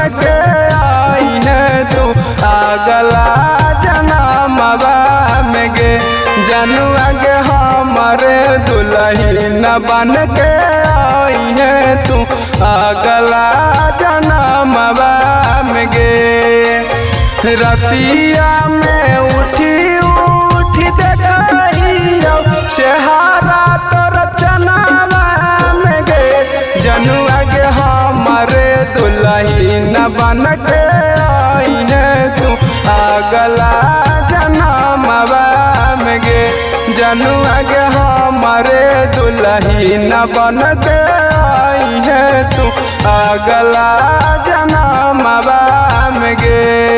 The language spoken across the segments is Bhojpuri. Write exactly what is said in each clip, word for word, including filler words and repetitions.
के आई है तू अगला जन्मवा में गे जनुआ गे हमारे दुल्हन बन के आई है तू अगला जन्मवा में गे। रतिया में उठी उठी देखियो चेहरा तोर चनावा में गे जनुआ गे हमारे दुल्हन बन के आई है तू अगला जन्मवा में गे जनुआ गे हमारे दुल्हन बन के आई है तू अगला जन्मवा में गे।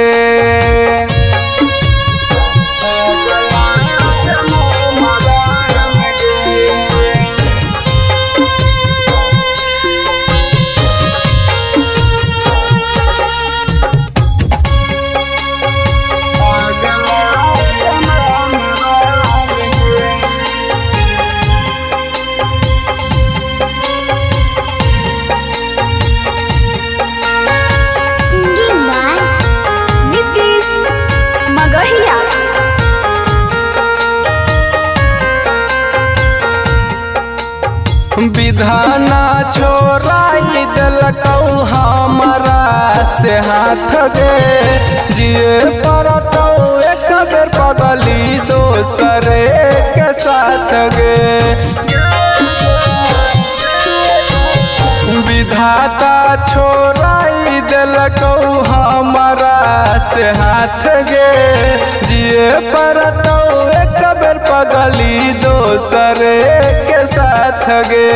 विधाना छोड़ाई दिलकौ हमारा से हाथ गे जिए पड़तौ एक बेर पगली दोसरे के साथ गे। विधाता छोड़ाई दिलकौ हमारा से हाथ गे जिए पड़तौ एक बेर पगली दोसरे के साथ गे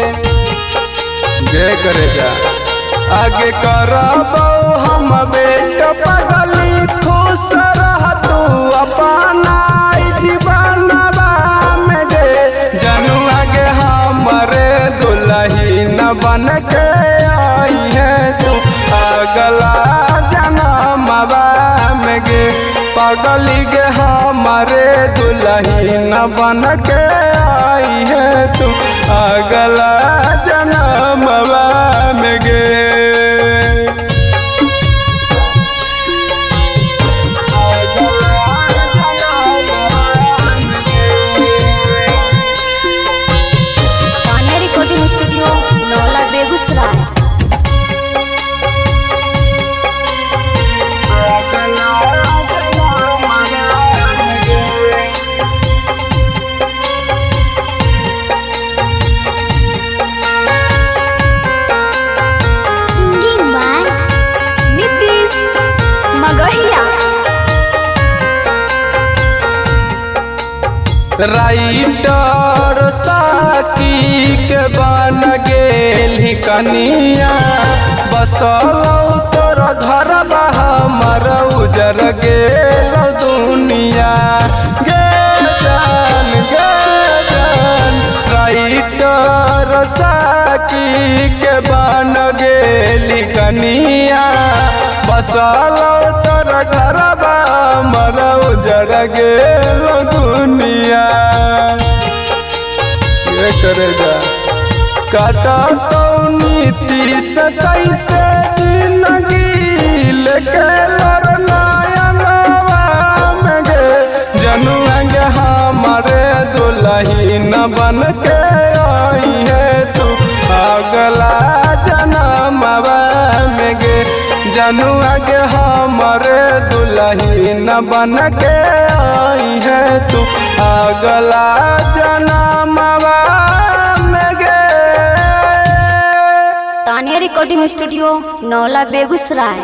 गे करेगा आगे करबौ हम बेटा पगली खुश रह तू अपना जीवनवा में गे जनुआ गे हमारे दुल्हन बन के आई है तू अगला जन्मवा में गे पगली गे हमारे दुल्हन बन के आई है तू अगला जन्मवा में गे। Tania recording studio Naula Begusarai. Writer Saki के बन गेली कनिया बसलौ तोर घर हमर उजर गेल दुनिया गे जान गे जान। राइटर साकी के बन गेली कनिया बसलौ तोर घर हमर उजर गेल दुनिया ये करेगा काटा तो नीति से कैसे जिंदगी लेके लड़नायनवा में गे जनुआ गे हमारे दुल्हन बन के आई है तू अगला जन्मवा में गे जनुआ गे हमारे दुल्हन बन के आई है तू अगला जन्मवा में गे। Tania recording studio Naula Begusarai.